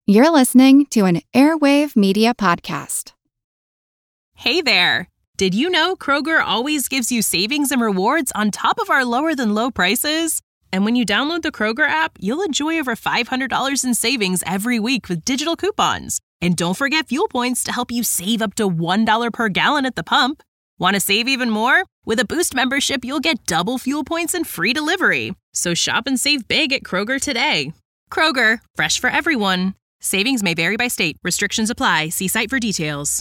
You're listening to an Airwave Media Podcast. Hey there! Did you know Kroger always gives you savings and rewards on top of our lower-than-low prices? And when you download the Kroger app, you'll enjoy over $500 in savings every week with digital coupons. And don't forget fuel points to help you save up to $1 per gallon at the pump. Want to save even more? With a Boost membership, you'll get double fuel points and free delivery. So shop and save big at Kroger today. Kroger, fresh for everyone. Savings may vary by state. Restrictions apply. See site for details.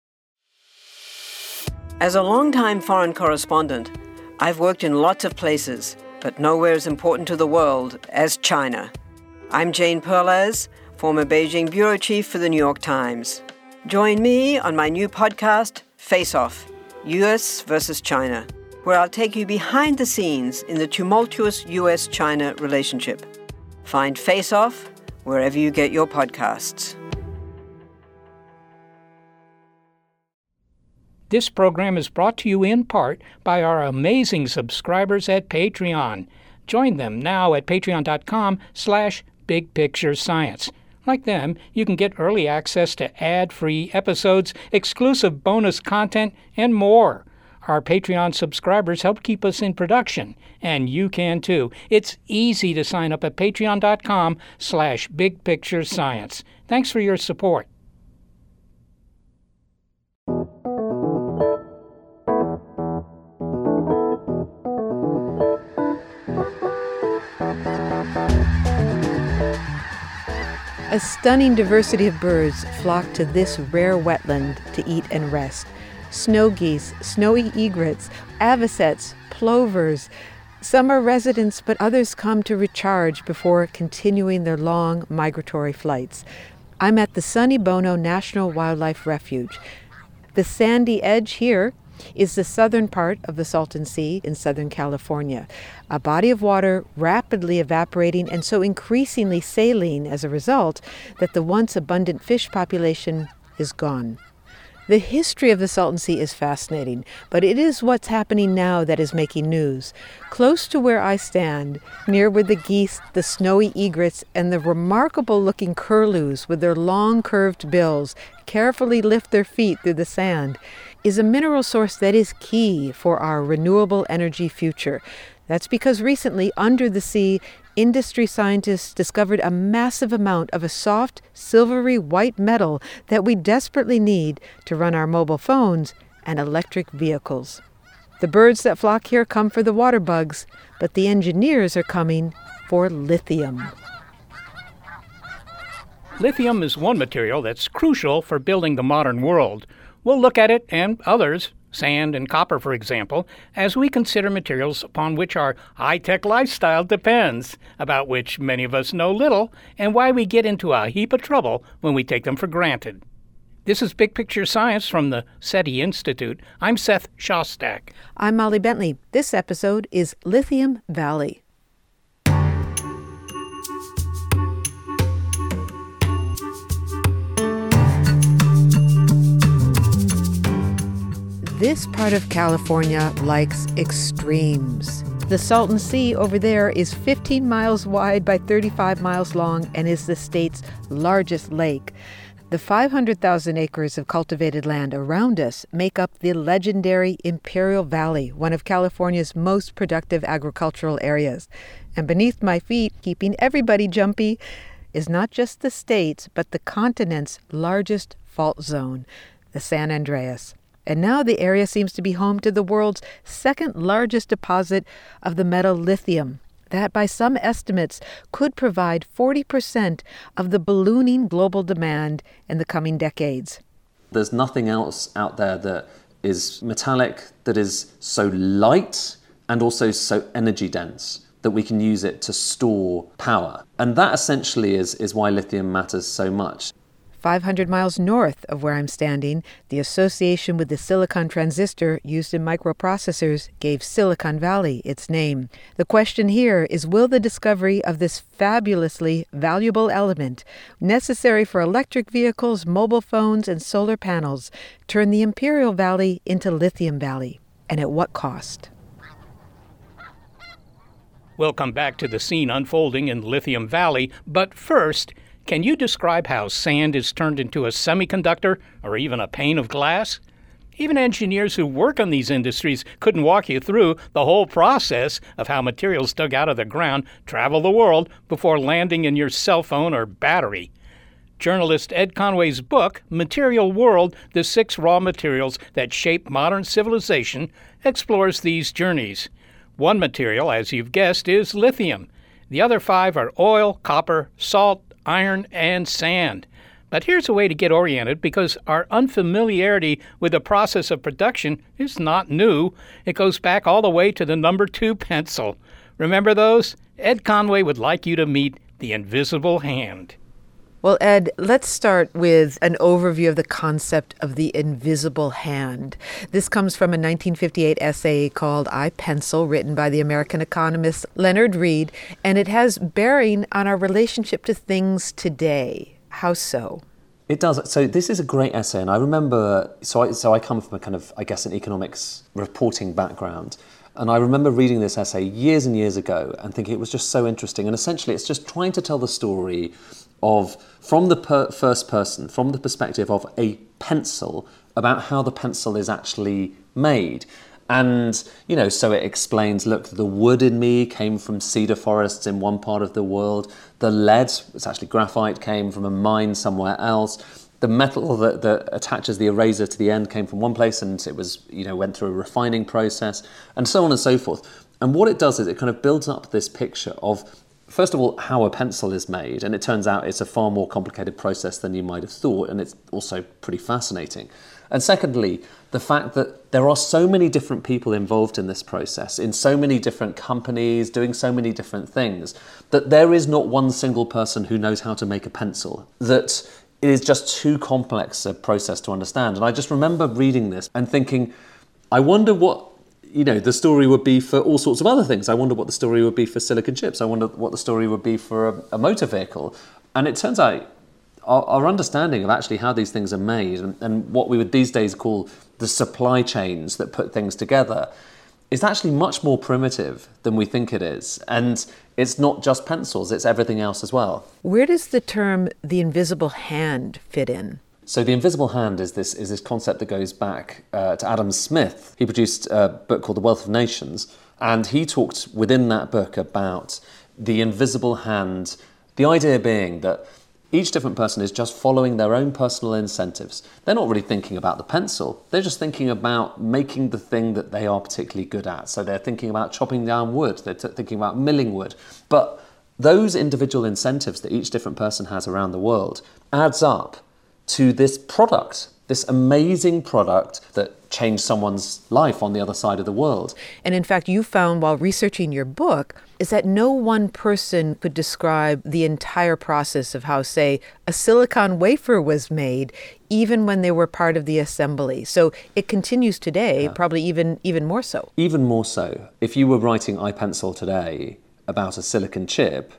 As a longtime foreign correspondent, I've worked in lots of places, but nowhere as important to the world as China. I'm Jane Perlez, former Beijing bureau chief for the New York Times. Join me on my new podcast, Face Off, U.S. versus China, where I'll take you behind the scenes in the tumultuous U.S.-China relationship. Find Face Off wherever you get your podcasts. This program is brought to you in part by our amazing subscribers at Patreon. Join them now at patreon.com/bigpicturescience. Like them, you can get early access to ad-free episodes, exclusive bonus content, and more. Our Patreon subscribers help keep us in production, and you can too. It's easy to sign up at patreon.com/bigpicturescience. Thanks for your support. A stunning diversity of birds flock to this rare wetland to eat and rest. Snow geese, snowy egrets, avocets, plovers. Some are residents, but others come to recharge before continuing their long migratory flights. I'm at the Sonny Bono National Wildlife Refuge. The sandy edge here is the southern part of the Salton Sea in Southern California, a body of water rapidly evaporating and so increasingly saline as a result that the once abundant fish population is gone. The history of the Salton Sea is fascinating, but it is what's happening now that is making news. Close to where I stand, near where the geese, the snowy egrets, and the remarkable-looking curlews with their long curved bills carefully lift their feet through the sand, is a mineral source that is key for our renewable energy future. That's because recently, under the sea, industry scientists discovered a massive amount of a soft, silvery white metal that we desperately need to run our mobile phones and electric vehicles. The birds that flock here come for the water bugs, but the engineers are coming for lithium. Lithium is one material that's crucial for building the modern world. We'll look at it and others, sand and copper, for example, as we consider materials upon which our high-tech lifestyle depends, about which many of us know little, and why we get into a heap of trouble when we take them for granted. This is Big Picture Science from the SETI Institute. I'm Seth Shostak. I'm Molly Bentley. This episode is Lithium Valley. This part of California likes extremes. The Salton Sea over there is 15 miles wide by 35 miles long and is the state's largest lake. The 500,000 acres of cultivated land around us make up the legendary Imperial Valley, one of California's most productive agricultural areas. And beneath my feet, keeping everybody jumpy, is not just the state's, but the continent's largest fault zone, the San Andreas. And now the area seems to be home to the world's second largest deposit of the metal lithium, that by some estimates could provide 40% of the ballooning global demand in the coming decades. There's nothing else out there that is metallic, that is so light and also so energy dense that we can use it to store power. And that essentially is why lithium matters so much. 500 miles north of where I'm standing, the association with the silicon transistor used in microprocessors gave Silicon Valley its name. The question here is, will the discovery of this fabulously valuable element, necessary for electric vehicles, mobile phones, and solar panels, turn the Imperial Valley into Lithium Valley? And at what cost? We'll come back to the scene unfolding in Lithium Valley, but first, Can you describe how sand is turned into a semiconductor or even a pane of glass? Even engineers who work on these industries couldn't walk you through the whole process of how materials dug out of the ground travel the world before landing in your cell phone or battery. Journalist Ed Conway's book, Material World: The 6 Raw Materials That Shape Modern Civilization, explores these journeys. One material, as you've guessed, is lithium. The other 5 are oil, copper, salt, iron, and sand. But here's a way to get oriented, because our unfamiliarity with the process of production is not new. It goes back all the way to the number 2 pencil. Remember those? Ed Conway would like you to meet the invisible hand. Well, Ed, let's start with an overview of the concept of the invisible hand. This comes from a 1958 essay called I, Pencil, written by the American economist Leonard Read, and it has bearing on our relationship to things today. How so? It does. So this is a great essay, and I remember, so I come from a kind of, I guess, an economics reporting background. And I remember reading this essay years and years ago and thinking it was just so interesting. And essentially, it's just trying to tell the story of, from the first person, from the perspective of a pencil, about how the pencil is actually made. And, you know, so it explains, look, the wood in me came from cedar forests in one part of the world. The lead, it's actually graphite, came from a mine somewhere else. The metal that attaches the eraser to the end came from one place, and it was, you know, went through a refining process, and so on and so forth. And what it does is it kind of builds up this picture of, first of all, how a pencil is made. And it turns out it's a far more complicated process than you might have thought, and it's also pretty fascinating. And secondly, the fact that there are so many different people involved in this process, in so many different companies, doing so many different things, that there is not one single person who knows how to make a pencil, that it is just too complex a process to understand. And I just remember reading this and thinking, I wonder what, you know, the story would be for all sorts of other things. I wonder what the story would be for silicon chips. I wonder what the story would be for a motor vehicle. And it turns out our understanding of actually how these things are made and what we would these days call the supply chains that put things together is actually much more primitive than we think it is. And it's not just pencils, it's everything else as well. Where does the term the invisible hand fit in? So the invisible hand is this concept that goes back to Adam Smith. He produced a book called The Wealth of Nations, and he talked within that book about the invisible hand, the idea being that each different person is just following their own personal incentives. They're not really thinking about the pencil. They're just thinking about making the thing that they are particularly good at. So they're thinking about chopping down wood. They're thinking about milling wood. But those individual incentives that each different person has around the world adds up to this product, this amazing product that changed someone's life on the other side of the world. And in fact, you found while researching your book is that no one person could describe the entire process of how, say, a silicon wafer was made, even when they were part of the assembly. So it continues today, probably even more so. Even more so. If you were writing iPencil today about a silicon chip,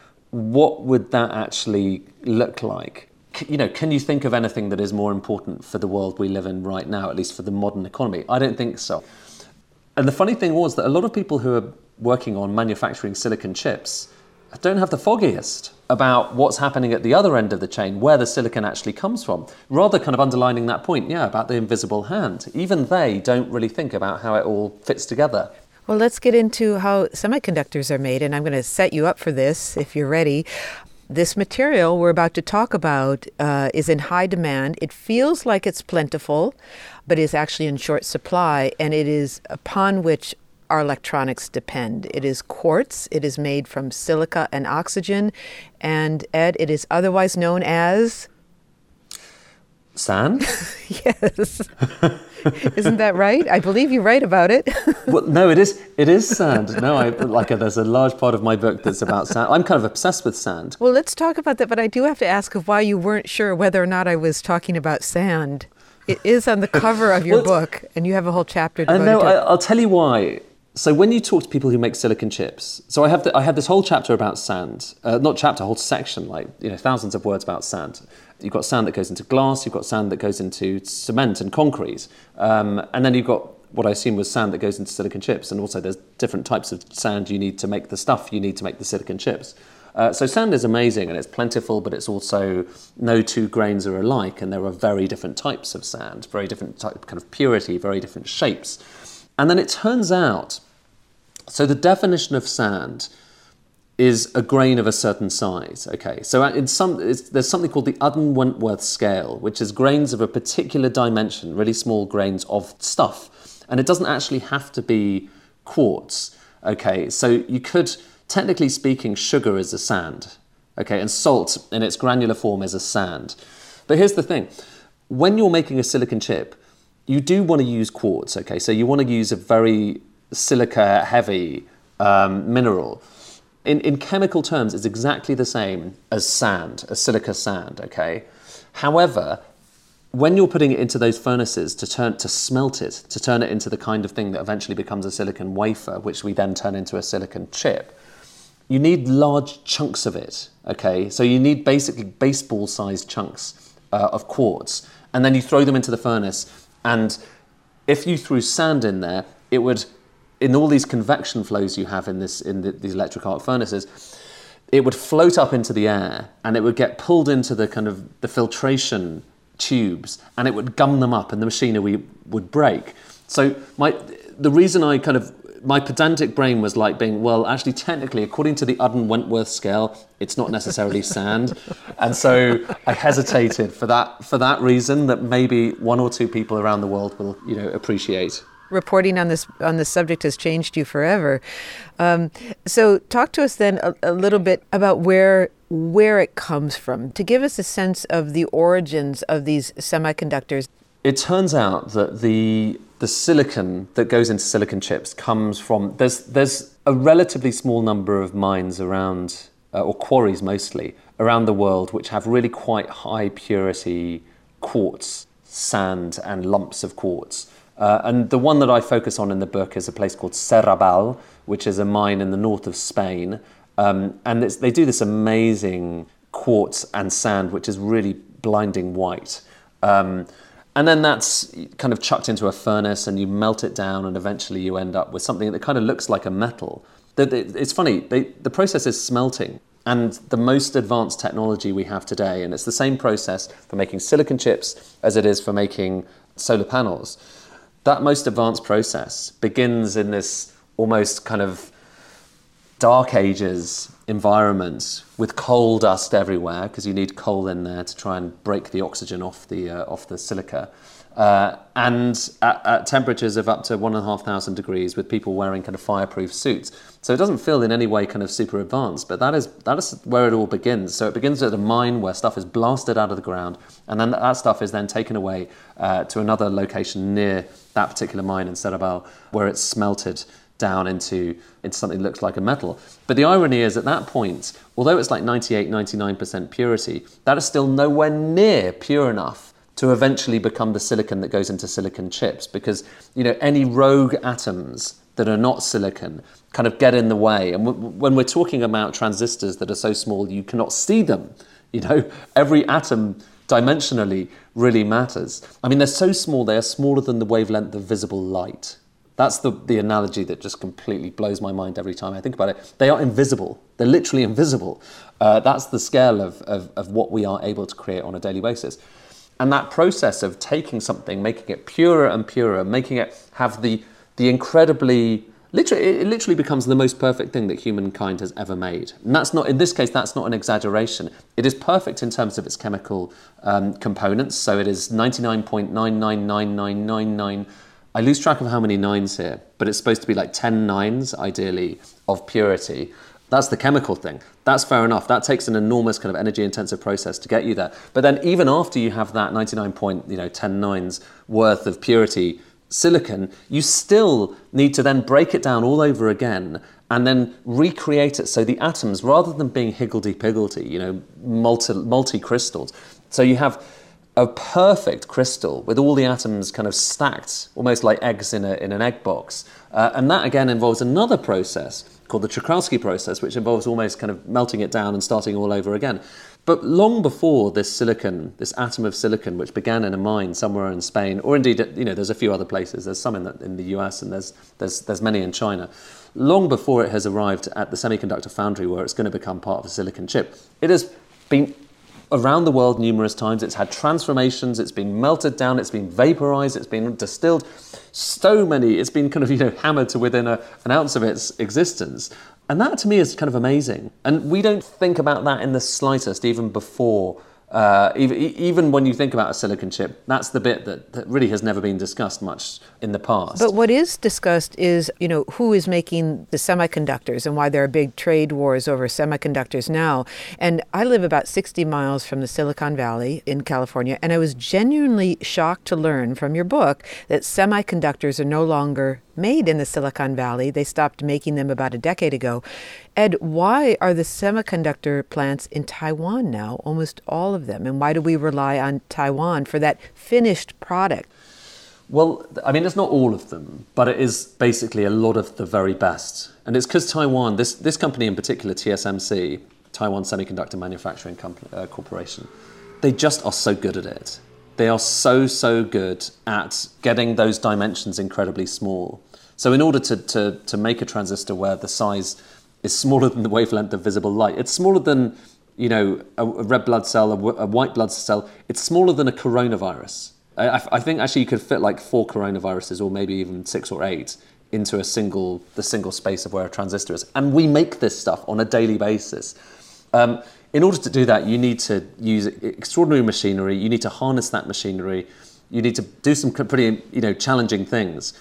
what would that actually look like? You know, can you think of anything that is more important for the world we live in right now, at least for the modern economy? I don't think so. And the funny thing was that a lot of people who are working on manufacturing silicon chips don't have the foggiest about what's happening at the other end of the chain, where the silicon actually comes from. Rather kind of underlining that point, about the invisible hand. Even they don't really think about how it all fits together. Well, let's get into how semiconductors are made, and I'm going to set you up for this if you're ready. This material we're about to talk about is in high demand. It feels like it's plentiful, but is actually in short supply, and it is upon which our electronics depend. It is quartz. It is made from silica and oxygen, and Ed, it is otherwise known as... Sand? Yes. Isn't that right? I believe you write about it. Well, no, it is sand. No, there's a large part of my book that's about sand. I'm kind of obsessed with sand. Well, let's talk about that, but I do have to ask why you weren't sure whether or not I was talking about sand. It is on the cover of your book, and you have a whole chapter devoted to it. I'll tell you why. So when you talk to people who make silicon chips, so I have this whole chapter about sand, not chapter, whole section, thousands of words about sand. You've got sand that goes into glass, you've got sand that goes into cement and concrete, and then you've got what I assume was sand that goes into silicon chips, and also there's different types of sand you need to make the stuff you need to make the silicon chips. So sand is amazing and it's plentiful, but it's also no two grains are alike, and there are very different types of sand, very different type kind of purity, very different shapes. And then it turns out, so the definition of sand is a grain of a certain size. Okay, so there's something called the Udden-Wentworth scale, which is grains of a particular dimension, really small grains of stuff. And it doesn't actually have to be quartz. Okay, so you could, technically speaking, sugar is a sand. Okay, and salt in its granular form is a sand. But here's the thing. When you're making a silicon chip, you do want to use quartz. Okay, so you want to use a very silica-heavy mineral. In chemical terms, it's exactly the same as sand, as silica sand, okay? However, when you're putting it into those furnaces to smelt it, to turn it into the kind of thing that eventually becomes a silicon wafer, which we then turn into a silicon chip, you need large chunks of it, okay? So you need basically baseball-sized chunks of quartz, and then you throw them into the furnace, and if you threw sand in there, it would, in all these convection flows you have in these electric arc furnaces, it would float up into the air and it would get pulled into the kind of the filtration tubes, and it would gum them up and the machinery would break. So the reason my pedantic brain was like being, well, actually technically, according to the Udden-Wentworth scale, it's not necessarily sand. And so I hesitated for that reason, that maybe one or two people around the world will, appreciate. Reporting on this subject has changed you forever. So talk to us then a little bit about where it comes from, to give us a sense of the origins of these semiconductors. It turns out that the silicon that goes into silicon chips comes from, there's a relatively small number of mines around, or quarries mostly, around the world which have really quite high purity quartz, sand and lumps of quartz. And the one that I focus on in the book is a place called Serrabal, which is a mine in the north of Spain. And they do this amazing quartz and sand, which is really blinding white. And then that's kind of chucked into a furnace and you melt it down, and eventually you end up with something that kind of looks like a metal. It's funny, the process is smelting. And the most advanced technology we have today, and it's the same process for making silicon chips as it is for making solar panels. That most advanced process begins in this almost kind of dark ages environment with coal dust everywhere, because you need coal in there to try and break the oxygen off the silica, and at temperatures of up to 1,500 degrees, with people wearing kind of fireproof suits. So it doesn't feel in any way kind of super advanced, but that is where it all begins. So it begins at a mine where stuff is blasted out of the ground, and then that stuff is then taken away to another location near that particular mine in Serrabal, where it's smelted down into something that looks like a metal. But the irony is, at that point, although it's like 98-99% purity, that is still nowhere near pure enough to eventually become the silicon that goes into silicon chips, because any rogue atoms that are not silicon kind of get in the way. And when we're talking about transistors that are so small you cannot see them, every atom dimensionally really matters. I mean, they're so small, they are smaller than the wavelength of visible light. That's the analogy that just completely blows my mind every time I think about it. They are invisible. They're literally invisible. That's the scale of what we are able to create on a daily basis. And that process of taking something, making it purer and purer, making it have the incredibly... it literally becomes the most perfect thing that humankind has ever made. And that's not, in this case, that's not an exaggeration. It is perfect in terms of its chemical components. So it is 99.999999. I lose track of how many nines here, but it's supposed to be like 10 nines, ideally, of purity. That's the chemical thing. That's fair enough. That takes an enormous kind of energy-intensive process to get you there. But then even after you have that 99.10 nines worth of purity silicon, you still need to then break it down all over again and then recreate it. So the atoms, rather than being higgledy-piggledy, multi-crystals, so you have a perfect crystal with all the atoms kind of stacked, almost like eggs in an egg box. And that again involves another process called the Czochralski process, which involves almost kind of melting it down and starting all over again. But long before this silicon, this atom of silicon, which began in a mine somewhere in Spain, or indeed, there's a few other places. There's some in the US, and there's many in China. Long before it has arrived at the semiconductor foundry where it's going to become part of a silicon chip, it has been around the world numerous times. It's had transformations. It's been melted down. It's been vaporized. It's been distilled. So many. It's been kind of hammered to within an ounce of its existence. And that to me is kind of amazing. And we don't think about that in the slightest, even before, even when you think about a silicon chip. That's the bit that really has never been discussed much in the past. But what is discussed is, who is making the semiconductors and why there are big trade wars over semiconductors now. And I live about 60 miles from the Silicon Valley in California, and I was genuinely shocked to learn from your book that semiconductors are no longer made in the Silicon Valley. They stopped making them about a decade ago. Ed, why are the semiconductor plants in Taiwan now, almost all of them? And why do we rely on Taiwan for that finished product? Well, I mean, it's not all of them, but it is basically a lot of the very best. And it's because Taiwan, this company in particular, TSMC, Taiwan Semiconductor Manufacturing Corporation, they just are so good at it. They are so good at getting those dimensions incredibly small. So in order to make a transistor where the size is smaller than the wavelength of visible light, it's smaller than a red blood cell, a white blood cell, it's smaller than a coronavirus. I think actually you could fit like 4 coronaviruses or maybe even 6 or 8 into the single space of where a transistor is. And we make this stuff on a daily basis. In order to do that, you need to use extraordinary machinery. You need to harness that machinery. You need to do some pretty, challenging things.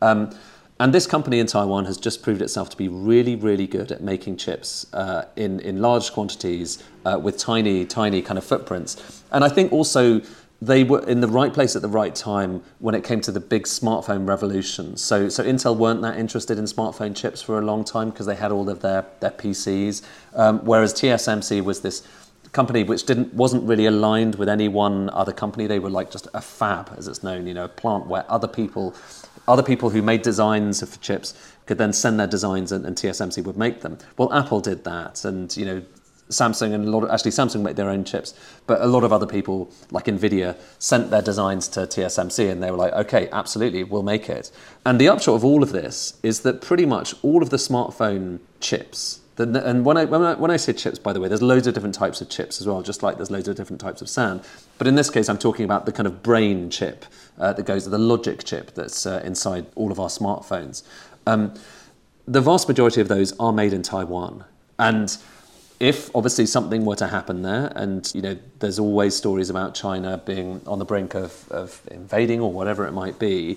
And this company in Taiwan has just proved itself to be really, really good at making chips in large quantities with tiny kind of footprints. And I think also they were in the right place at the right time when it came to the big smartphone revolution. So Intel weren't that interested in smartphone chips for a long time because they had all of their PCs, whereas TSMC was this company which wasn't really aligned with any one other company. They were like just a fab, as it's known, a plant where other people who made designs for chips could then send their designs and TSMC would make them. Well, Apple did that, and Samsung and Samsung make their own chips, but a lot of other people like Nvidia sent their designs to TSMC and they were like, okay, absolutely, we'll make it. And the upshot of all of this is that pretty much all of the smartphone chips, and when I say chips, by the way, there's loads of different types of chips as well, just like there's loads of different types of sand. But in this case, I'm talking about the kind of brain chip that goes to the logic chip that's inside all of our smartphones. The vast majority of those are made in Taiwan. And if obviously something were to happen there, and there's always stories about China being on the brink of invading or whatever it might be,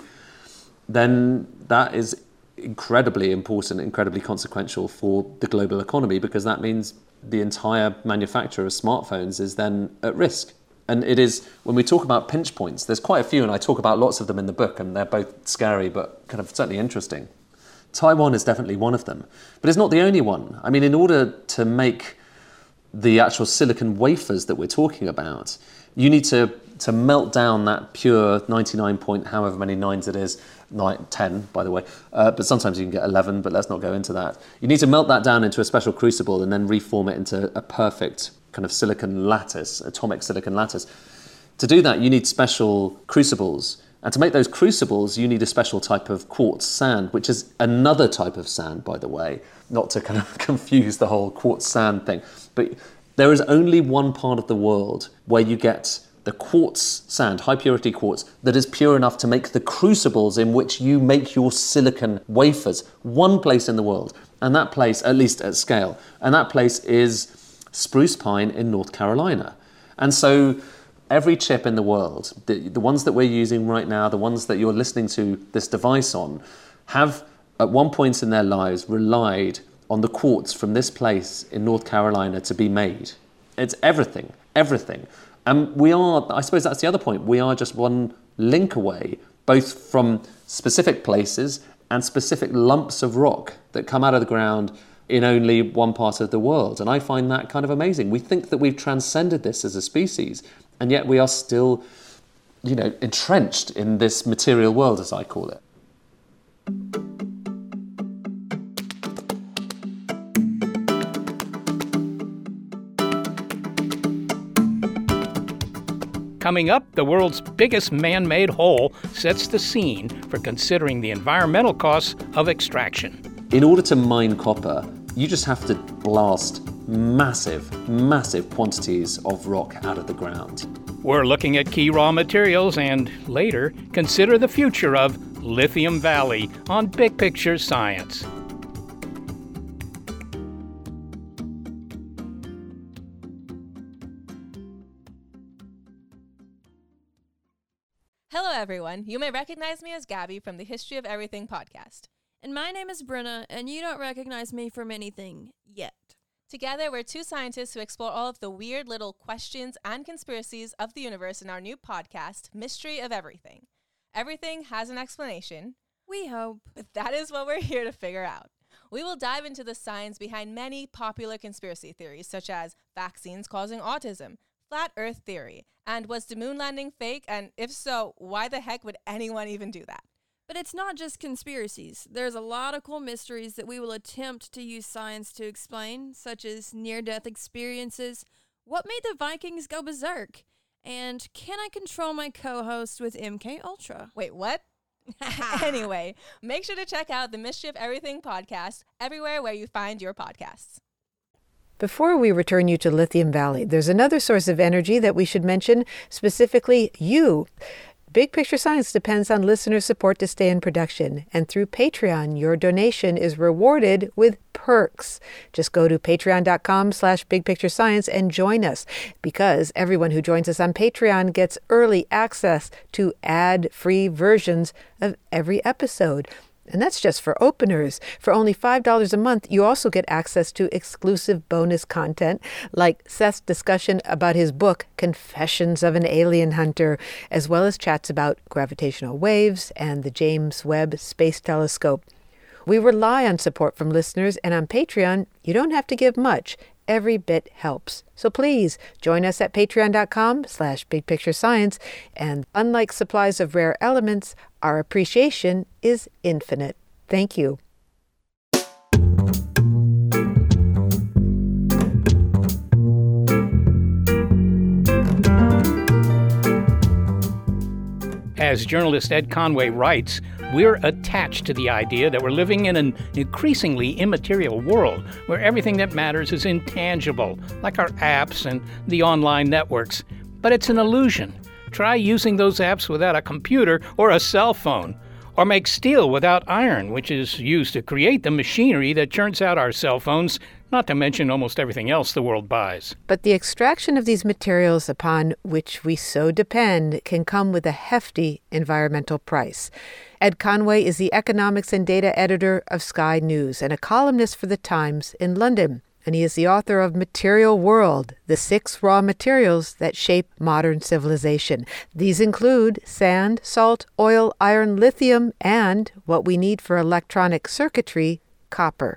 then that is incredibly important, incredibly consequential for the global economy, because that means the entire manufacture of smartphones is then at risk. And it is, when we talk about pinch points, there's quite a few, and I talk about lots of them in the book, and they're both scary but kind of certainly interesting. Taiwan is definitely one of them, but it's not the only one. I mean, in order to make the actual silicon wafers that we're talking about, you need to melt down that pure 99 point however many nines it is, 10 by the way, but sometimes you can get 11, but let's not go into that. You need to melt that down into a special crucible and then reform it into a perfect kind of silicon lattice, atomic silicon lattice. To do that, you need special crucibles. And to make those crucibles, you need a special type of quartz sand, which is another type of sand, by the way, not to kind of confuse the whole quartz sand thing. But there is only one part of the world where you get the quartz sand, high purity quartz, that is pure enough to make the crucibles in which you make your silicon wafers. One place in the world. And that place, at least at scale, and that place is Spruce Pine in North Carolina. And so every chip in the world, the ones that we're using right now, the ones that you're listening to this device on, have at one point in their lives relied on the quartz from this place in North Carolina to be made. It's everything. And we are, I suppose that's the other point, we are just one link away, both from specific places and specific lumps of rock that come out of the ground in only one part of the world. And I find that kind of amazing. We think that we've transcended this as a species, and yet we are still, entrenched in this material world, as I call it. Coming up, the world's biggest man-made hole sets the scene for considering the environmental costs of extraction. In order to mine copper, you just have to blast massive quantities of rock out of the ground. We're looking at key raw materials and, later, consider the future of Lithium Valley on Big Picture Science. Hello, everyone. You may recognize me as Gabby from the History of Everything podcast. And my name is Brenna, and you don't recognize me from anything yet. Together, we're two scientists who explore all of the weird little questions and conspiracies of the universe in our new podcast, Mystery of Everything. Everything has an explanation. We hope. But that is what we're here to figure out. We will dive into the science behind many popular conspiracy theories, such as vaccines causing autism, flat Earth theory, and was the moon landing fake? And if so, why the heck would anyone even do that? But it's not just conspiracies. There's a lot of cool mysteries that we will attempt to use science to explain, such as near-death experiences, what made the Vikings go berserk, and can I control my co-host with MK Ultra? Wait, what? Anyway, make sure to check out the Mystery of Everything podcast everywhere where you find your podcasts. Before we return you to Lithium Valley, there's another source of energy that we should mention, specifically you. Big Picture Science depends on listener support to stay in production, and through Patreon, your donation is rewarded with perks. Just go to patreon.com/bigpicturescience and join us, because everyone who joins us on Patreon gets early access to ad-free versions of every episode. And that's just for openers. For only $5 a month, you also get access to exclusive bonus content, like Seth's discussion about his book, Confessions of an Alien Hunter, as well as chats about gravitational waves and the James Webb Space Telescope. We rely on support from listeners, and on Patreon, you don't have to give much. Every bit helps. So please join us at patreon.com/bigpicturescience. And unlike supplies of rare elements, our appreciation is infinite. Thank you. As journalist Ed Conway writes, we're attached to the idea that we're living in an increasingly immaterial world where everything that matters is intangible, like our apps and the online networks. But it's an illusion. Try using those apps without a computer or a cell phone. Or make steel without iron, which is used to create the machinery that churns out our cell phones, not to mention almost everything else the world buys. But the extraction of these materials upon which we so depend can come with a hefty environmental price. Ed Conway is the economics and data editor of Sky News and a columnist for The Times in London. And he is the author of Material World, the 6 raw materials that shape modern civilization. These include sand, salt, oil, iron, lithium, and what we need for electronic circuitry, copper.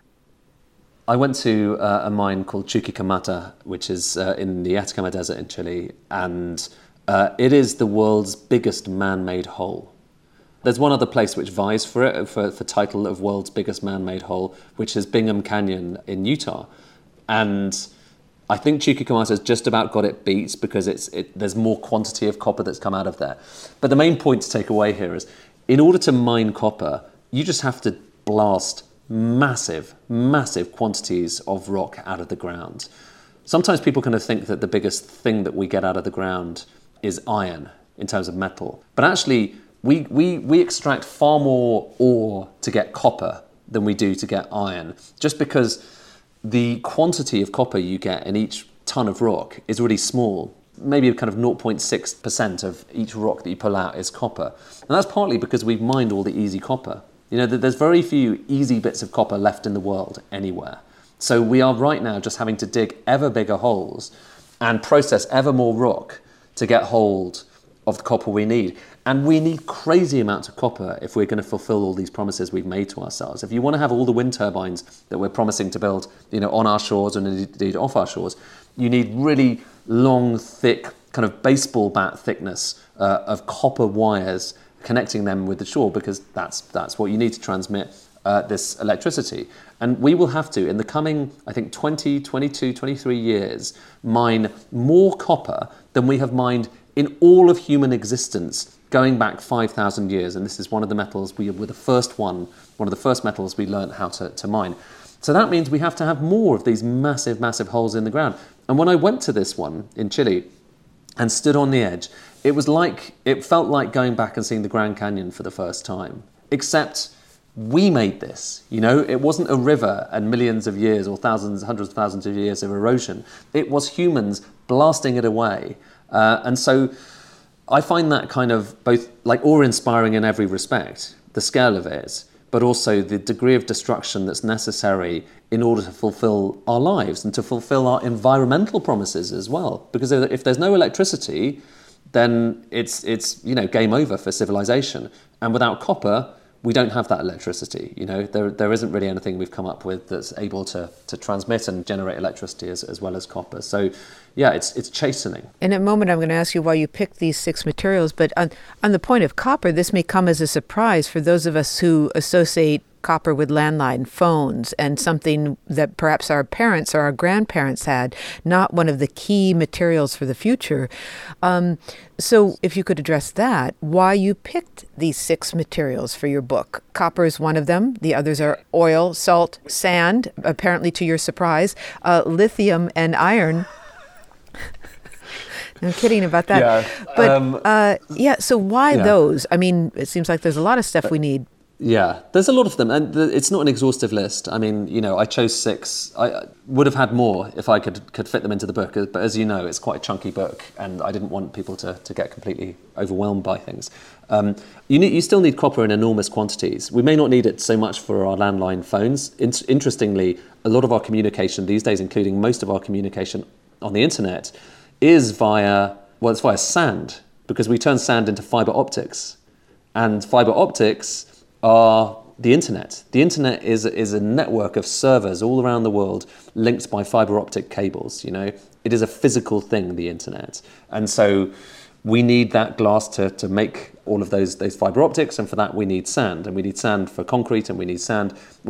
I went to a mine called Chuquicamata, which is in the Atacama Desert in Chile, and it is the world's biggest man-made hole. There's one other place which vies for it, for title of world's biggest man-made hole, which is Bingham Canyon in Utah. And I think Chuquicamata has just about got it beat because there's more quantity of copper that's come out of there. But the main point to take away here is, in order to mine copper, you just have to blast massive quantities of rock out of the ground. Sometimes people kind of think that the biggest thing that we get out of the ground is iron in terms of metal. But actually, we extract far more ore to get copper than we do to get iron, just because the quantity of copper you get in each ton of rock is really small. Maybe kind of 0.6% of each rock that you pull out is copper. And that's partly because we've mined all the easy copper. You know, there's very few easy bits of copper left in the world anywhere. So we are right now just having to dig ever bigger holes and process ever more rock to get hold of the copper we need. And we need crazy amounts of copper if we're going to fulfill all these promises we've made to ourselves. If you want to have all the wind turbines that we're promising to build, on our shores and indeed off our shores, you need really long, thick, kind of baseball bat thickness of copper wires connecting them with the shore, because that's what you need to transmit this electricity. And we will have to, in the coming, I think, 20, 22, 23 years, mine more copper than we have mined in all of human existence, going back 5,000 years, and this is one of the metals we were the first one of the first metals we learned how to mine. So that means we have to have more of these massive, massive holes in the ground. And when I went to this one in Chile and stood on the edge, it felt like going back and seeing the Grand Canyon for the first time. Except we made this, it wasn't a river and millions of years or thousands, hundreds of thousands of years of erosion. It was humans blasting it away. And so I find that kind of both like awe-inspiring in every respect, the scale of it, but also the degree of destruction that's necessary in order to fulfill our lives and to fulfill our environmental promises as well. Because if there's no electricity, then it's game over for civilization. And without copper, we don't have that electricity. There isn't really anything we've come up with that's able to transmit and generate electricity as well as copper. So yeah, it's chastening. In a moment, I'm going to ask you why you picked these 6 materials, but on the point of copper, this may come as a surprise for those of us who associate copper with landline phones and something that perhaps our parents or our grandparents had, not one of the key materials for the future. So if you could address that, why you picked these 6 materials for your book. Copper is one of them. The others are oil, salt, sand, apparently to your surprise, lithium, and iron. I'm kidding about that. Yeah. But so why those? I mean, it seems like there's a lot of stuff we need. Yeah, there's a lot of them, and it's not an exhaustive list. I mean, I chose 6. I would have had more if I could fit them into the book, but as you know, it's quite a chunky book, and I didn't want people to get completely overwhelmed by things. You still need copper in enormous quantities. We may not need it so much for our landline phones. Interestingly, a lot of our communication these days, including most of our communication on the internet, is via sand, because we turn sand into fiber optics, and fiber optics are the internet. The internet is a network of servers all around the world linked by fiber optic cables. It is a physical thing, the internet, and so we need that glass to make all of those fiber optics, and for that we need sand, and we need sand for concrete, and we need sand,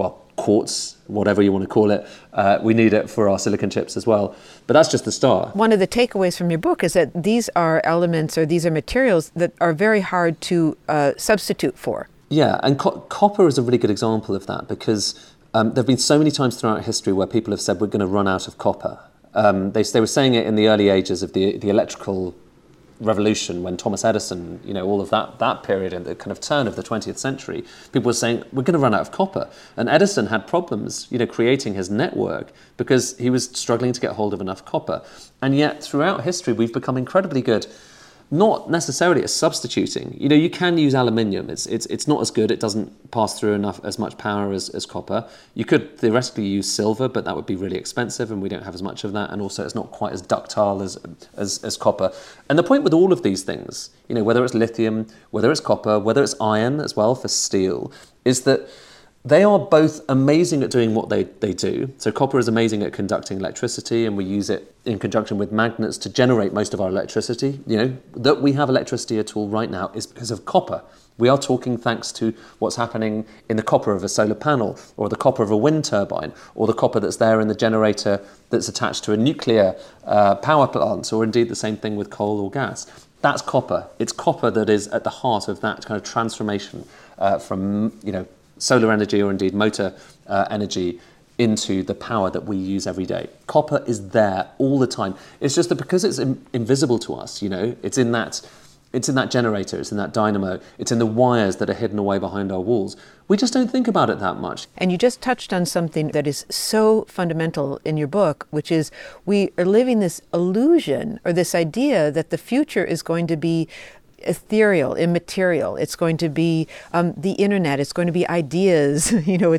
quartz, whatever you want to call it. We need it for our silicon chips as well. But that's just the start. One of the takeaways from your book is that these are elements, or these are materials that are very hard to substitute for. Yeah, and copper is a really good example of that, because there have been so many times throughout history where people have said we're going to run out of copper. They were saying it in the early ages of the electrical revolution, when Thomas Edison, all of that period and the kind of turn of the 20th century, people were saying we're going to run out of copper. And Edison had problems, creating his network because he was struggling to get hold of enough copper. And yet throughout history, we've become incredibly good, not necessarily at substituting. You can use aluminium. It's not as good. It doesn't pass through as much power as copper. You could theoretically use silver, but that would be really expensive, and we don't have as much of that. And also, it's not quite as ductile as copper. And the point with all of these things, whether it's lithium, whether it's copper, whether it's iron as well for steel, is that they are both amazing at doing what they do. So copper is amazing at conducting electricity, and we use it in conjunction with magnets to generate most of our electricity. That we have electricity at all right now is because of copper. We are talking thanks to what's happening in the copper of a solar panel, or the copper of a wind turbine, or the copper that's there in the generator that's attached to a nuclear power plant, or indeed the same thing with coal or gas. That's copper. It's copper that is at the heart of that kind of transformation from, solar energy or indeed motor energy into the power that we use every day. Copper is there all the time. It's just that because it's invisible to us, it's in that generator, it's in that dynamo, it's in the wires that are hidden away behind our walls. We just don't think about it that much. And you just touched on something that is so fundamental in your book, which is we are living this illusion or this idea that the future is going to be ethereal, immaterial. It's going to be the internet. It's going to be ideas,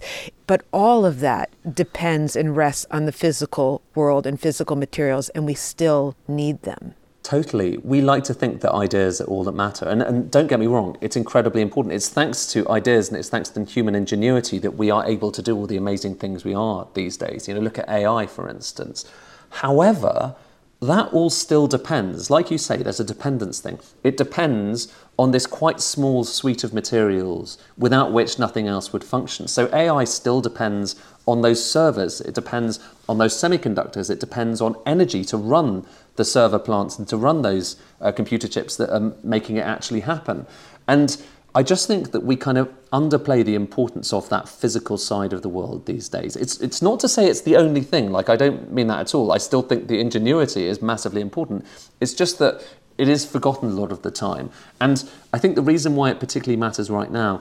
but all of that depends and rests on the physical world and physical materials, and we still need them. Totally. We like to think that ideas are all that matter. And don't get me wrong, it's incredibly important. It's thanks to ideas and it's thanks to human ingenuity that we are able to do all the amazing things we are these days. Look at AI, for instance. However, that all still depends. Like you say, there's a dependence thing. It depends on this quite small suite of materials without which nothing else would function. So AI still depends on those servers, it depends on those semiconductors, it depends on energy to run the server plants and to run those computer chips that are making it actually happen. And I just think that we kind of underplay the importance of that physical side of the world these days. It's not to say it's the only thing, like I don't mean that at all. I still think the ingenuity is massively important. It's just that it is forgotten a lot of the time. And I think the reason why it particularly matters right now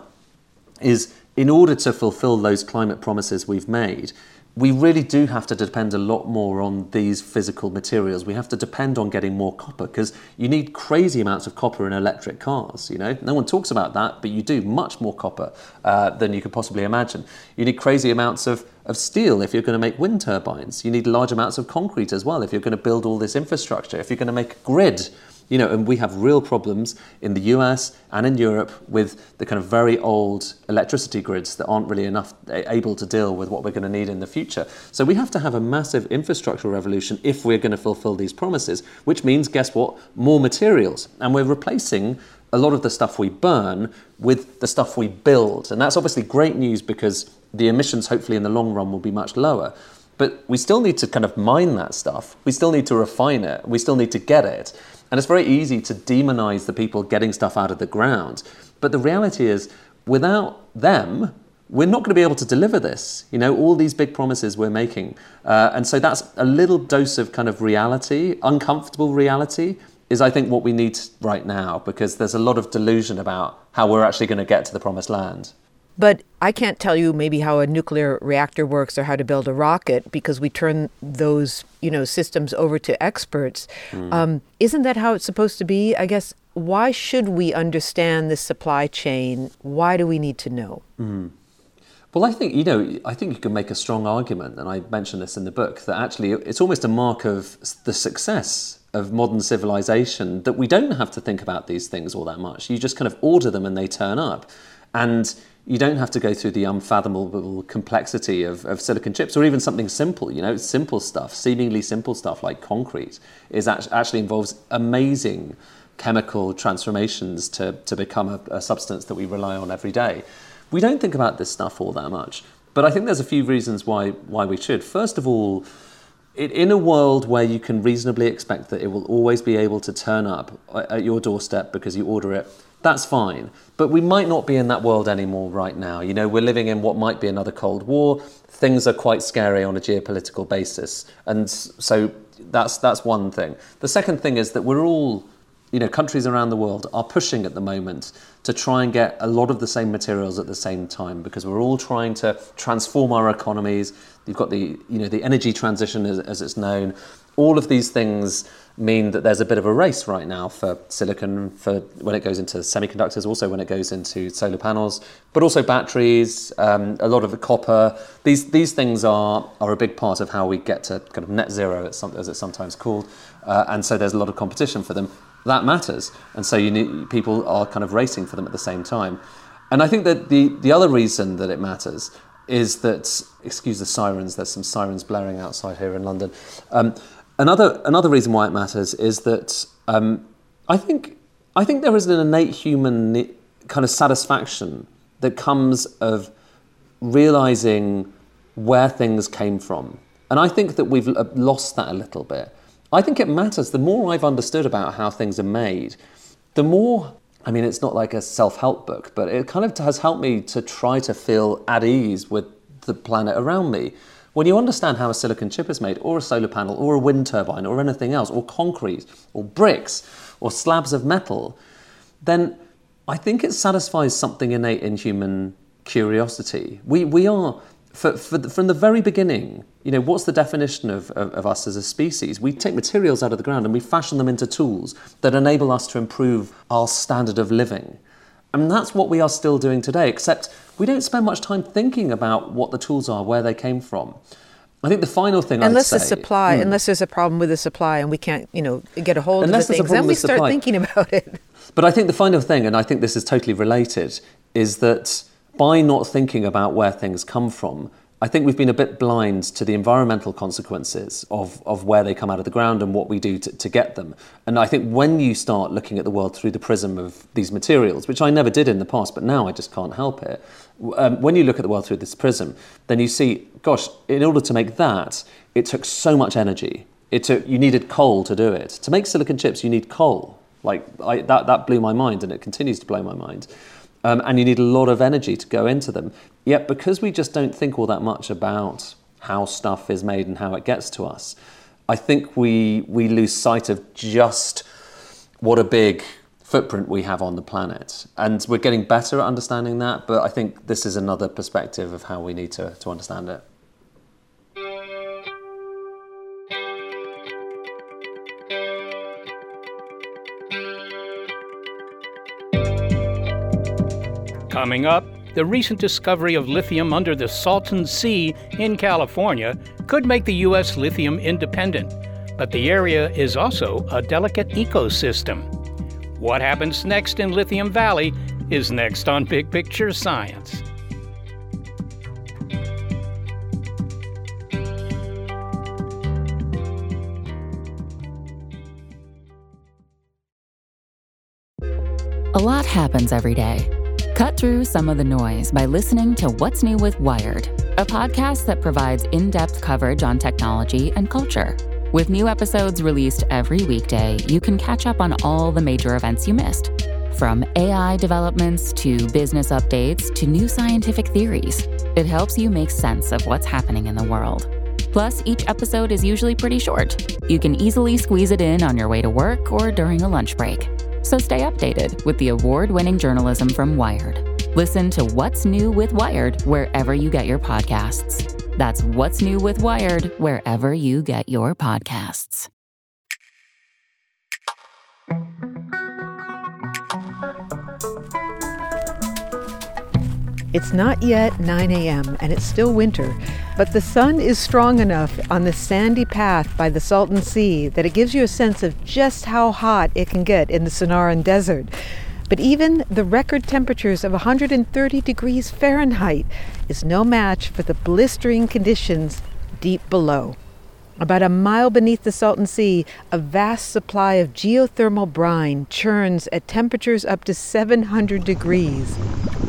is in order to fulfill those climate promises we've made, we really do have to depend a lot more on these physical materials. We have to depend on getting more copper because you need crazy amounts of copper in electric cars. You know, no one talks about that, but you do much more copper than you could possibly imagine. You need crazy amounts of steel if you're going to make wind turbines. You need large amounts of concrete as well if you're going to build all this infrastructure. If you're going to make a grid. You know, and we have real problems in the US and in Europe with the kind of very old electricity grids that aren't really able to deal with what we're going to need in the future. So we have to have a massive infrastructure revolution if we're going to fulfill these promises, which means, guess what? More materials. And we're replacing a lot of the stuff we burn with the stuff we build. And that's obviously great news because the emissions, hopefully in the long run, will be much lower. But we still need to kind of mine that stuff. We still need to refine it. We still need to get it. And it's very easy to demonize the people getting stuff out of the ground. But the reality is, without them, we're not going to be able to deliver this. You know, all these big promises we're making. And so that's a little dose of kind of reality, uncomfortable reality, is I think what we need right now, because there's a lot of delusion about how we're actually going to get to the promised land. But I can't tell you maybe how a nuclear reactor works or how to build a rocket because we turn those, systems over to experts. Isn't that how it's supposed to be? I guess, why should we understand this supply chain? Why do we need to know? Well, I think you can make a strong argument, and I mentioned this in the book, that actually it's almost a mark of the success of modern civilization that we don't have to think about these things all that much. You just kind of order them and they turn up. And you don't have to go through the unfathomable complexity of silicon chips or even something simple, simple stuff, seemingly simple stuff like concrete is actually involves amazing chemical transformations to become a substance that we rely on every day. We don't think about this stuff all that much, but I think there's a few reasons why we should. First of all, in a world where you can reasonably expect that it will always be able to turn up at your doorstep because you order it, that's fine. But we might not be in that world anymore right now. We're living in what might be another Cold War. Things are quite scary on a geopolitical basis. And so that's one thing. The second thing is that we're all, countries around the world are pushing at the moment to try and get a lot of the same materials at the same time because we're all trying to transform our economies. You've got the energy transition as it's known. All of these things mean that there's a bit of a race right now for silicon, for when it goes into semiconductors, also when it goes into solar panels, but also batteries, a lot of the copper. These things are a big part of how we get to kind of net zero, as it's sometimes called, and so there's a lot of competition for them. That matters, and so people are kind of racing for them at the same time. And I think that the other reason that it matters is that, excuse the sirens, there's some sirens blaring outside here in London. Another reason why it matters is that I think there is an innate human kind of satisfaction that comes of realizing where things came from. And I think that we've lost that a little bit. I think it matters. The more I've understood about how things are made, the more, it's not like a self-help book, but it kind of has helped me to try to feel at ease with the planet around me. When you understand how a silicon chip is made, or a solar panel, or a wind turbine, or anything else, or concrete, or bricks, or slabs of metal, then I think it satisfies something innate in human curiosity. We are, from the very beginning, what's the definition of us as a species? We take materials out of the ground and we fashion them into tools that enable us to improve our standard of living. And that's what we are still doing today, except we don't spend much time thinking about what the tools are, where they came from. I think the final thing unless there's a problem with the supply and we can't, get a hold of the things, then we start thinking about it. But I think the final thing, and I think this is totally related, is that by not thinking about where things come from, I think we've been a bit blind to the environmental consequences of where they come out of the ground and what we do to get them. And I think when you start looking at the world through the prism of these materials, which I never did in the past, but now I just can't help it, when you look at the world through this prism, then you see, gosh, in order to make that, it took so much energy. You needed coal to do it. To make silicon chips, you need coal. That blew my mind, and it continues to blow my mind. And you need a lot of energy to go into them. Yet because we just don't think all that much about how stuff is made and how it gets to us, I think we lose sight of just what a big footprint we have on the planet. And we're getting better at understanding that, but I think this is another perspective of how we need to understand it. Coming up, the recent discovery of lithium under the Salton Sea in California could make the U.S. lithium independent, but the area is also a delicate ecosystem. What happens next in Lithium Valley is next on Big Picture Science. A lot happens every day. Cut through some of the noise by listening to What's New with Wired, a podcast that provides in-depth coverage on technology and culture. With new episodes released every weekday, you can catch up on all the major events you missed. From AI developments to business updates to new scientific theories, it helps you make sense of what's happening in the world. Plus, each episode is usually pretty short. You can easily squeeze it in on your way to work or during a lunch break. So stay updated with the award-winning journalism from Wired. Listen to What's New with Wired wherever you get your podcasts. That's What's New with Wired wherever you get your podcasts. It's not yet 9 a.m. and it's still winter, but the sun is strong enough on the sandy path by the Salton Sea that it gives you a sense of just how hot it can get in the Sonoran Desert. But even the record temperatures of 130 degrees Fahrenheit is no match for the blistering conditions deep below. About a mile beneath the Salton Sea, a vast supply of geothermal brine churns at temperatures up to 700 degrees.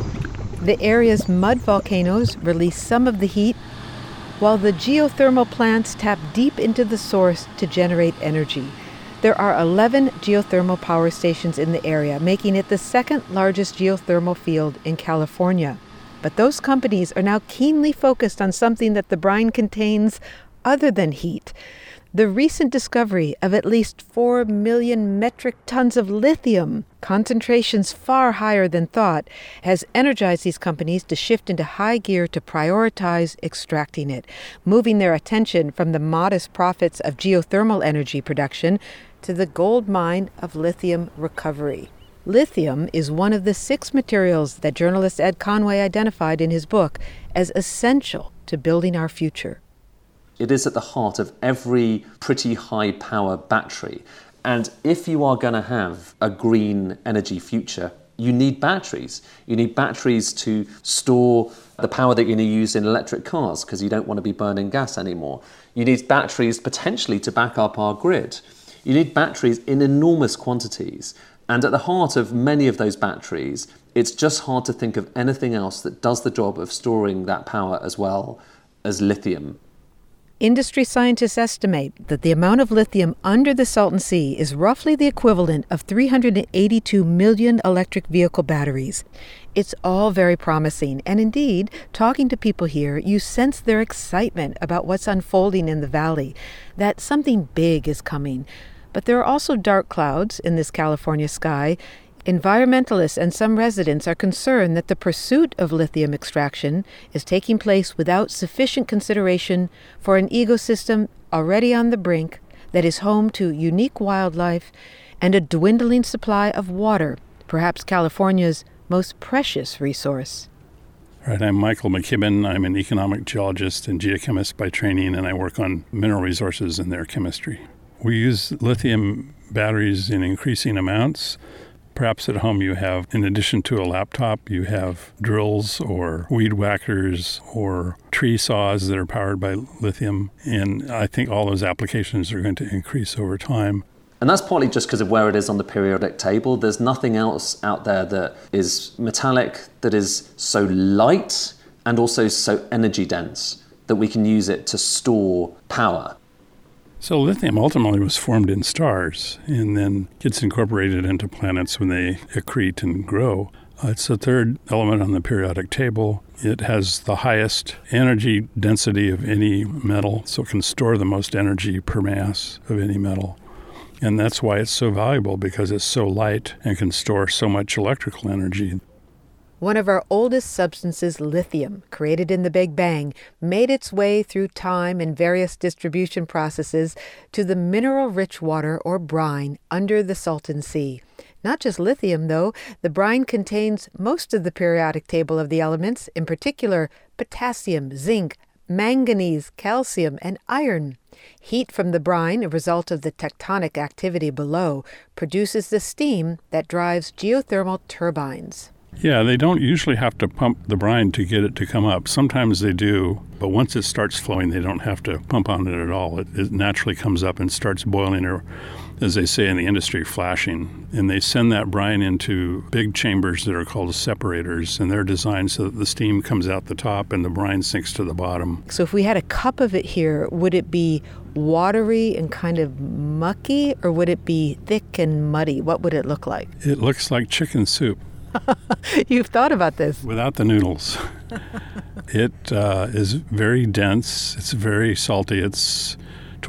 The area's mud volcanoes release some of the heat, while the geothermal plants tap deep into the source to generate energy. There are 11 geothermal power stations in the area, making it the second largest geothermal field in California. But those companies are now keenly focused on something that the brine contains other than heat. The recent discovery of at least 4 million metric tons of lithium, concentrations far higher than thought, has energized these companies to shift into high gear to prioritize extracting it, moving their attention from the modest profits of geothermal energy production to the gold mine of lithium recovery. Lithium is one of the 6 materials that journalist Ed Conway identified in his book as essential to building our future. It is at the heart of every pretty high power battery. And if you are going to have a green energy future, you need batteries. You need batteries to store the power that you're going to use in electric cars because you don't want to be burning gas anymore. You need batteries potentially to back up our grid. You need batteries in enormous quantities. And at the heart of many of those batteries, it's just hard to think of anything else that does the job of storing that power as well as lithium. Industry scientists estimate that the amount of lithium under the Salton Sea is roughly the equivalent of 382 million electric vehicle batteries. It's all very promising, and indeed, talking to people here, you sense their excitement about what's unfolding in the valley, that something big is coming. But there are also dark clouds in this California sky. Environmentalists and some residents are concerned that the pursuit of lithium extraction is taking place without sufficient consideration for an ecosystem already on the brink that is home to unique wildlife and a dwindling supply of water, perhaps California's most precious resource. All right, I'm Michael McKibben. I'm an economic geologist and geochemist by training, and I work on mineral resources and their chemistry. We use lithium batteries in increasing amounts, Perhaps at home you have, in addition to a laptop, you have drills or weed whackers or tree saws that are powered by lithium. And I think all those applications are going to increase over time. And that's partly just because of where it is on the periodic table. There's nothing else out there that is metallic, that is so light and also so energy dense that we can use it to store power. So lithium ultimately was formed in stars and then gets incorporated into planets when they accrete and grow. It's the third element on the periodic table. It has the highest energy density of any metal, so it can store the most energy per mass of any metal. And that's why it's so valuable, because it's so light and can store so much electrical energy. One of our oldest substances, lithium, created in the Big Bang, made its way through time and various distribution processes to the mineral-rich water, or brine, under the Salton Sea. Not just lithium, though. The brine contains most of the periodic table of the elements, in particular potassium, zinc, manganese, calcium, and iron. Heat from the brine, a result of the tectonic activity below, produces the steam that drives geothermal turbines. Yeah, they don't usually have to pump the brine to get it to come up. Sometimes they do, but once it starts flowing, they don't have to pump on it at all. It naturally comes up and starts boiling, or, as they say in the industry, flashing. And they send that brine into big chambers that are called separators, and they're designed so that the steam comes out the top and the brine sinks to the bottom. So if we had a cup of it here, would it be watery and kind of mucky, or would it be thick and muddy? What would it look like? It looks like chicken soup. You've thought about this. Without the noodles. It is very dense. It's very salty. It's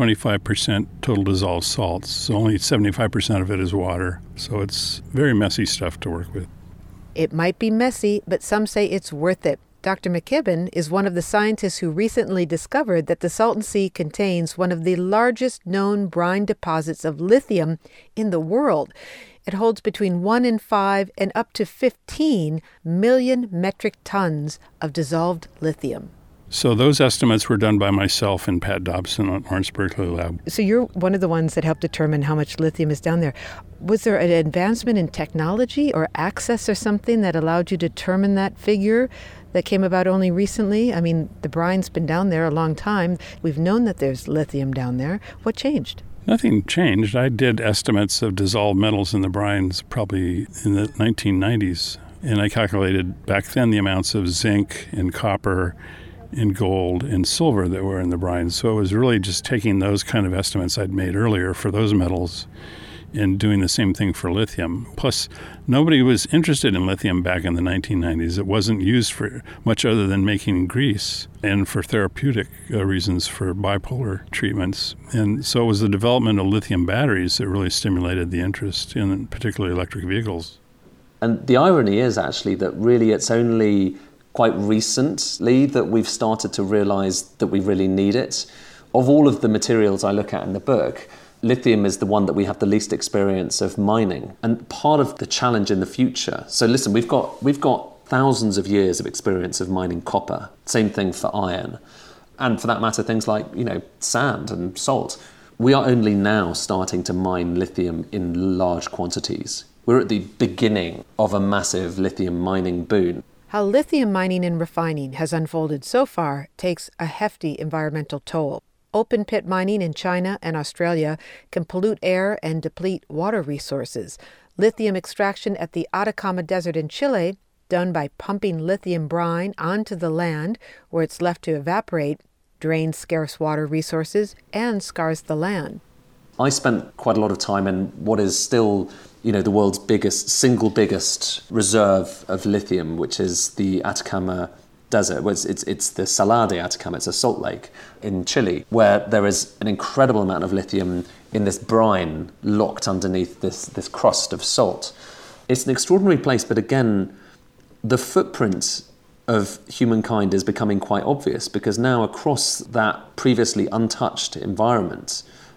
25% total dissolved salts. So only 75% of it is water. So it's very messy stuff to work with. It might be messy, but some say it's worth it. Dr. McKibben is one of the scientists who recently discovered that the Salton Sea contains one of the largest known brine deposits of lithium in the world. It holds between 1 and 5 and up to 15 million metric tons of dissolved lithium. So those estimates were done by myself and Pat Dobson at Lawrence Berkeley Lab. So you're one of the ones that helped determine how much lithium is down there. Was there an advancement in technology or access or something that allowed you to determine that figure that came about only recently? I mean, the brine's been down there a long time. We've known that there's lithium down there. What changed? Nothing changed. I did estimates of dissolved metals in the brines probably in the 1990s, and I calculated back then the amounts of zinc and copper and gold and silver that were in the brines. So it was really just taking those kind of estimates I'd made earlier for those metals and doing the same thing for lithium. Plus, nobody was interested in lithium back in the 1990s. It wasn't used for much other than making grease and for therapeutic reasons for bipolar treatments. And so it was the development of lithium batteries that really stimulated the interest in particularly electric vehicles. And the irony is actually that really it's only quite recently that we've started to realize that we really need it. Of all of the materials I look at in the book, lithium is the one that we have the least experience of mining. And part of the challenge in the future, so listen, we've got thousands of years of experience of mining copper. Same thing for iron. And for that matter, things like, sand and salt. We are only now starting to mine lithium in large quantities. We're at the beginning of a massive lithium mining boom. How lithium mining and refining has unfolded so far takes a hefty environmental toll. Open pit mining in China and Australia can pollute air and deplete water resources. Lithium extraction at the Atacama Desert in Chile, done by pumping lithium brine onto the land where it's left to evaporate, drains scarce water resources and scars the land. I spent quite a lot of time in what is still, the world's single biggest reserve of lithium, which is the Atacama Desert. It's the Salar de Atacama. It's a salt lake in Chile, where there is an incredible amount of lithium in this brine locked underneath this crust of salt. It's an extraordinary place, but again, the footprint of humankind is becoming quite obvious, because now across that previously untouched environment,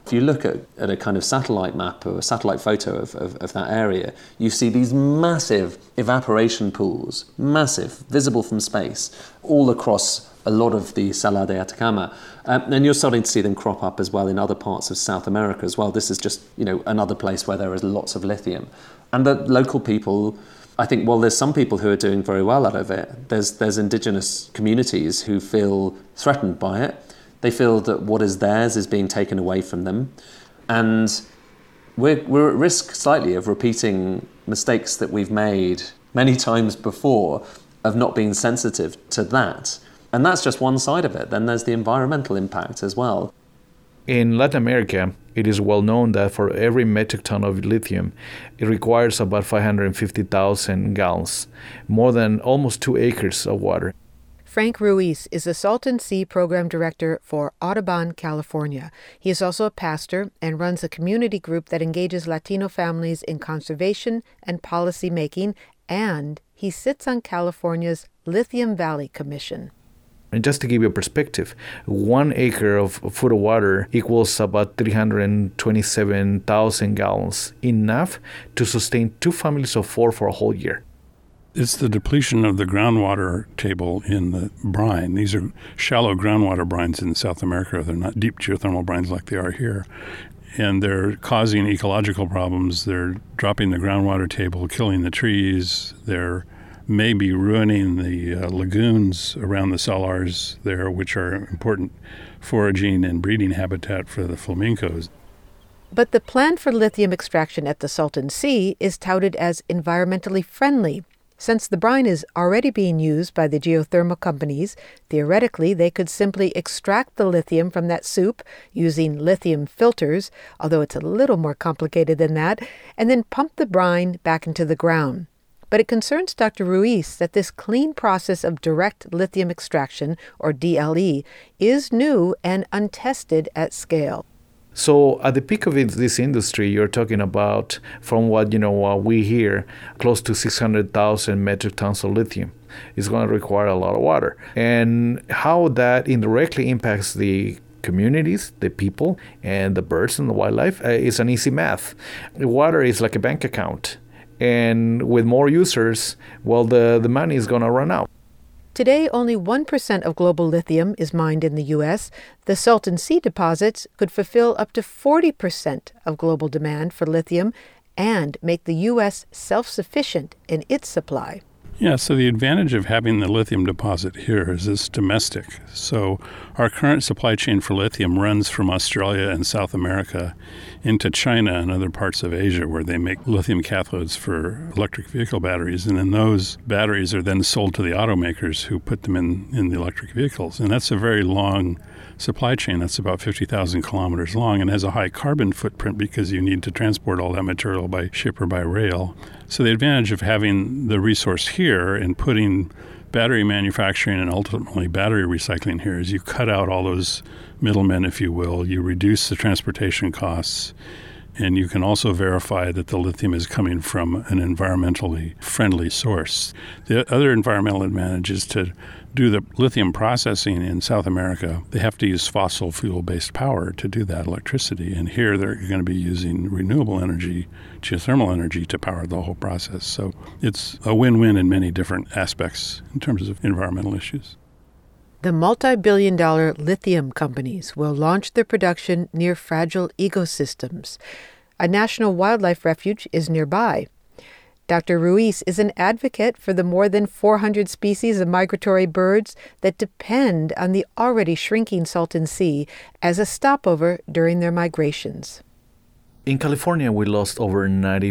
If you look at a kind of satellite map or a satellite photo of that area, you see these massive evaporation pools, massive, visible from space, all across a lot of the Salar de Atacama. And you're starting to see them crop up as well in other parts of South America as well. This is just, another place where there is lots of lithium. And the local people, I think, there's some people who are doing very well out of it. There's indigenous communities who feel threatened by it. They feel that what is theirs is being taken away from them. And we're at risk slightly of repeating mistakes that we've made many times before of not being sensitive to that. And that's just one side of it. Then there's the environmental impact as well. In Latin America, it is well known that for every metric ton of lithium, it requires about 550,000 gallons, more than almost 2 acres of water. Frank Ruiz is the Salton Sea Program Director for Audubon, California. He is also a pastor and runs a community group that engages Latino families in conservation and policy making, and he sits on California's Lithium Valley Commission. And just to give you a perspective, 1 acre of food or water equals about 327,000 gallons, enough to sustain 2 families of 4 for a whole year. It's the depletion of the groundwater table in the brine. These are shallow groundwater brines in South America. They're not deep geothermal brines like they are here. And they're causing ecological problems. They're dropping the groundwater table, killing the trees. They're maybe ruining the lagoons around the salars there, which are important foraging and breeding habitat for the flamingos. But the plan for lithium extraction at the Salton Sea is touted as environmentally friendly. Since the brine is already being used by the geothermal companies, theoretically they could simply extract the lithium from that soup using lithium filters, although it's a little more complicated than that, and then pump the brine back into the ground. But it concerns Dr. Ruiz that this clean process of direct lithium extraction, or DLE, is new and untested at scale. So at the peak of this industry, you're talking about, from what we hear, close to 600,000 metric tons of lithium. It's going to require a lot of water. And how that indirectly impacts the communities, the people, and the birds and the wildlife is an easy math. The water is like a bank account. And with more users, the money is going to run out. Today, only 1% of global lithium is mined in the U.S. The Salton Sea deposits could fulfill up to 40% of global demand for lithium and make the U.S. self-sufficient in its supply. Yeah, so the advantage of having the lithium deposit here is it's domestic. So our current supply chain for lithium runs from Australia and South America into China and other parts of Asia, where they make lithium cathodes for electric vehicle batteries. And then those batteries are then sold to the automakers who put them in the electric vehicles. And that's a very long supply chain. That's about 50,000 kilometers long and has a high carbon footprint because you need to transport all that material by ship or by rail. So the advantage of having the resource here and putting battery manufacturing and ultimately battery recycling here is you cut out all those middlemen, if you will. You reduce the transportation costs, and you can also verify that the lithium is coming from an environmentally friendly source. The other environmental advantage is to do the lithium processing in South America. They have to use fossil fuel-based power to do that electricity. And here they're going to be using renewable energy, geothermal energy, to power the whole process. So it's a win-win in many different aspects in terms of environmental issues. The multi-billion-dollar lithium companies will launch their production near fragile ecosystems. A national wildlife refuge is nearby. Dr. Ruiz is an advocate for the more than 400 species of migratory birds that depend on the already shrinking Salton Sea as a stopover during their migrations. In California, we lost over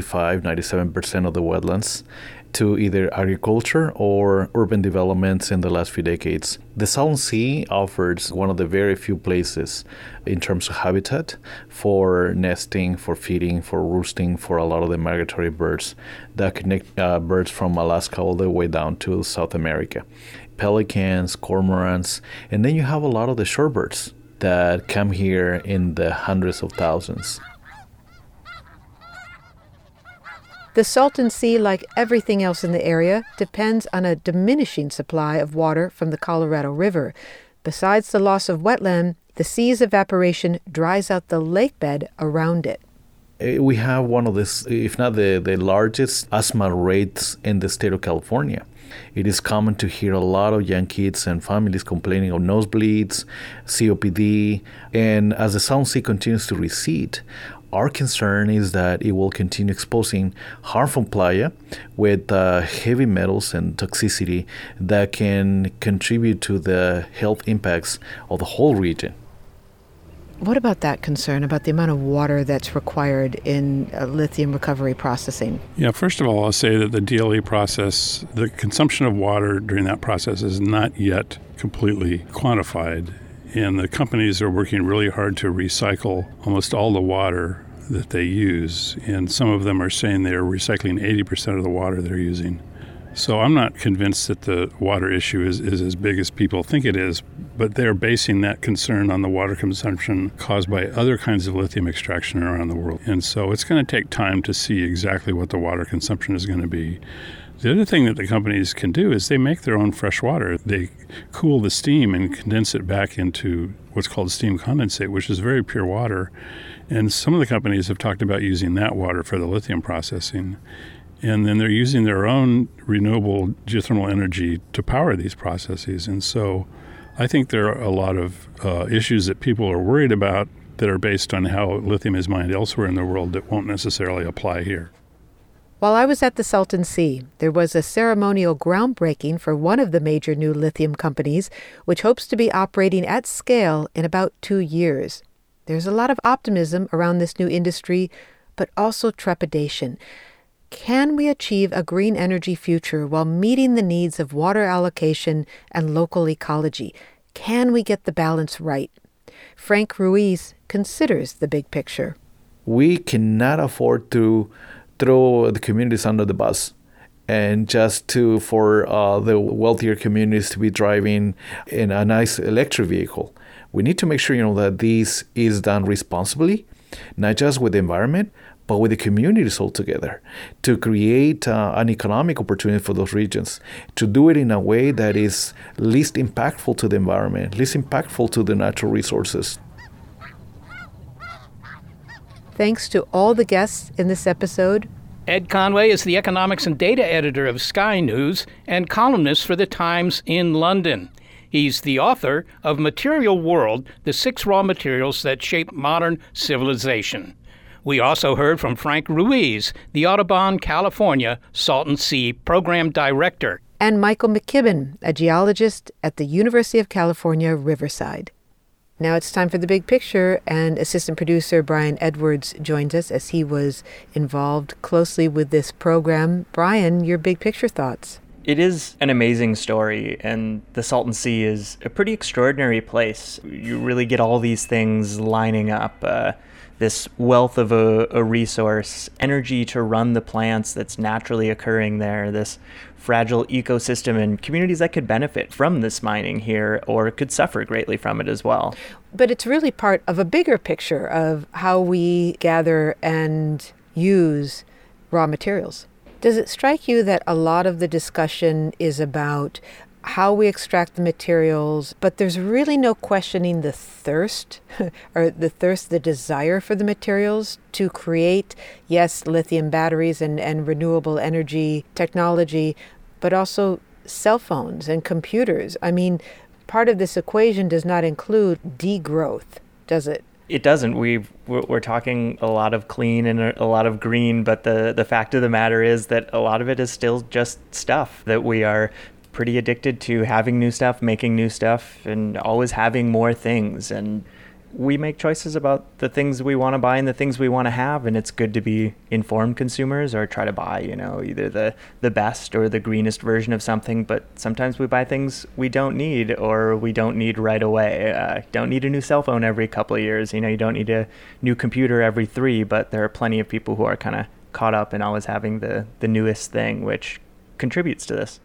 97% of the wetlands to either agriculture or urban developments in the last few decades. The Salton Sea offers one of the very few places in terms of habitat for nesting, for feeding, for roosting for a lot of the migratory birds that connect birds from Alaska all the way down to South America. Pelicans, cormorants, and then you have a lot of the shorebirds that come here in the hundreds of thousands. The Salton Sea, like everything else in the area, depends on a diminishing supply of water from the Colorado River. Besides the loss of wetland, The sea's evaporation dries out the lakebed around it. We have one of the, if not the largest asthma rates in the state of California. It is common to hear a lot of young kids and families complaining of nosebleeds, COPD, and as the Salton Sea continues to recede, our concern is that it will continue exposing harmful playa with heavy metals and toxicity that can contribute to the health impacts of the whole region. What about that concern about the amount of water that's required in lithium recovery processing? Yeah, first of all, I'll say that the DLE process, the consumption of water during that process is not yet completely quantified. And the companies are working really hard to recycle almost all the water that they use. And some of them are saying they're recycling 80% of the water they're using. So I'm not convinced that the water issue is as big as people think it is, but they're basing that concern on the water consumption caused by other kinds of lithium extraction around the world. And so it's going to take time to see exactly what the water consumption is going to be. The other thing that the companies can do is they make their own fresh water. They cool the steam and condense it back into what's called steam condensate, which is very pure water. And some of the companies have talked about using that water for the lithium processing. And then they're using their own renewable geothermal energy to power these processes. And so I think there are a lot of issues that people are worried about that are based on how lithium is mined elsewhere in the world that won't necessarily apply here. While I was at the Salton Sea, there was a ceremonial groundbreaking for one of the major new lithium companies, which hopes to be operating at scale in about 2 years. There's a lot of optimism around this new industry, but also trepidation. Can we achieve a green energy future while meeting the needs of water allocation and local ecology? Can we get the balance right? Frank Ruiz considers the big picture. We cannot afford to throw the communities under the bus and just for the wealthier communities to be driving in a nice electric vehicle. We need to make sure, that this is done responsibly, not just with the environment, but with the communities altogether, to create an economic opportunity for those regions, to do it in a way that is least impactful to the environment, least impactful to the natural resources. Thanks to all the guests in this episode. Ed Conway is the economics and data editor of Sky News and columnist for The Times in London. He's the author of Material World, the 6 raw materials that shape modern civilization. We also heard from Frank Ruiz, the Audubon, California Salton Sea Program Director. And Michael McKibben, a geologist at the University of California, Riverside. Now it's time for the big picture, and assistant producer Brian Edwards joins us as he was involved closely with this program. Brian, your big picture thoughts? It is an amazing story, and the Salton Sea is a pretty extraordinary place. You really get all these things lining up. This wealth of a resource, energy to run the plants that's naturally occurring there, this fragile ecosystem and communities that could benefit from this mining here or could suffer greatly from it as well. But it's really part of a bigger picture of how we gather and use raw materials. Does it strike you that a lot of the discussion is about how we extract the materials, but there's really no questioning the thirst, the desire for the materials to create, yes, lithium batteries and renewable energy technology, but also cell phones and computers? I mean, part of this equation does not include degrowth, does it? It doesn't. We're talking a lot of clean and a lot of green, but the fact of the matter is that a lot of it is still just stuff that we are pretty addicted to, having new stuff, making new stuff, and always having more things. And we make choices about the things we want to buy and the things we want to have, and it's good to be informed consumers or try to buy, either the best or the greenest version of something. But sometimes we buy things we don't need or we don't need right away. Don't need a new cell phone every couple of years. You don't need a new computer every 3, but there are plenty of people who are kind of caught up in always having the newest thing, which contributes to this.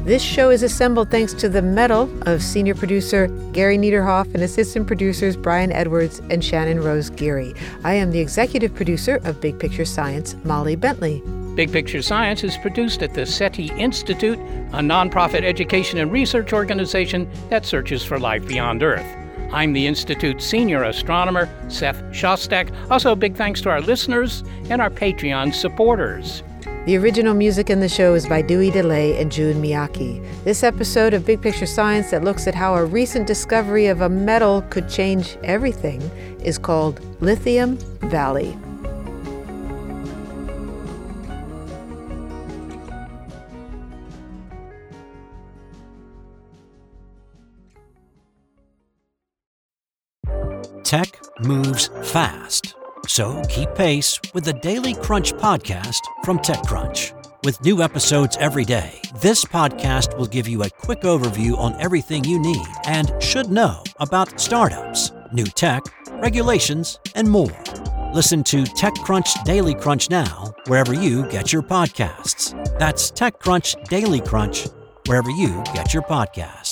This show is assembled thanks to the medal of senior producer Gary Niederhoff and assistant producers Brian Edwards and Shannon Rose Geary. I am the executive producer of Big Picture Science, Molly Bentley. Big Picture Science is produced at the SETI Institute, a nonprofit education and research organization that searches for life beyond Earth. I'm the Institute's senior astronomer, Seth Shostak. Also, big thanks to our listeners and our Patreon supporters. The original music in the show is by Dewey DeLay and June Miyake. This episode of Big Picture Science that looks at how a recent discovery of a metal could change everything is called Lithium Valley. Tech moves fast. So keep pace with the Daily Crunch podcast from TechCrunch. With new episodes every day, this podcast will give you a quick overview on everything you need and should know about startups, new tech, regulations, and more. Listen to TechCrunch Daily Crunch now, wherever you get your podcasts. That's TechCrunch Daily Crunch, wherever you get your podcasts.